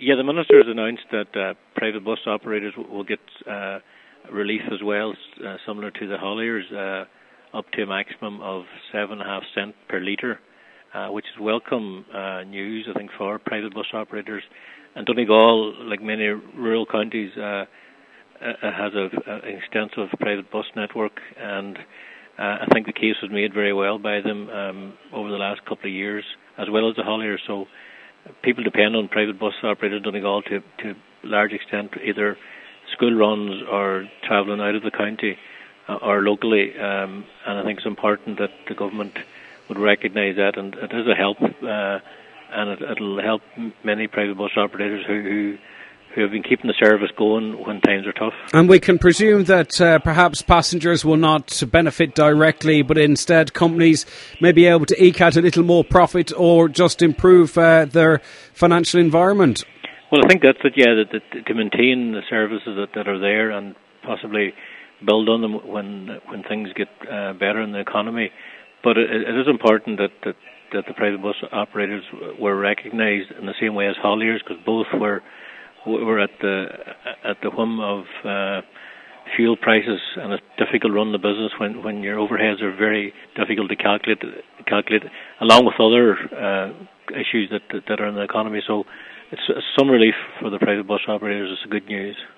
Yeah, the Minister has announced that private bus operators will get relief as well, similar to the hauliers, up to a maximum of 7.5 cents per litre, which is welcome news, I think, for private bus operators. And Donegal, like many rural counties, has an extensive private bus network, and I think the case was made very well by them over the last couple of years, as well as the hauliers. So people depend on private bus operators in Donegal to a large extent, either school runs or travelling out of the county or locally. And I think it's important that the government would recognise that, and it is a help, and it'll help many private bus operators who have been keeping the service going when times are tough. And we can presume that perhaps passengers will not benefit directly, but instead companies may be able to eke out a little more profit or just improve their financial environment. Well, I think that's it, yeah, that to maintain the services that are there and possibly build on them when things get better in the economy. But it is important that the private bus operators were recognised in the same way as hauliers, because both were at the whim of fuel prices, and it's difficult to run the business when your overheads are very difficult to calculate along with other issues that are in the economy. So it's some relief for the private bus operators. It's good news.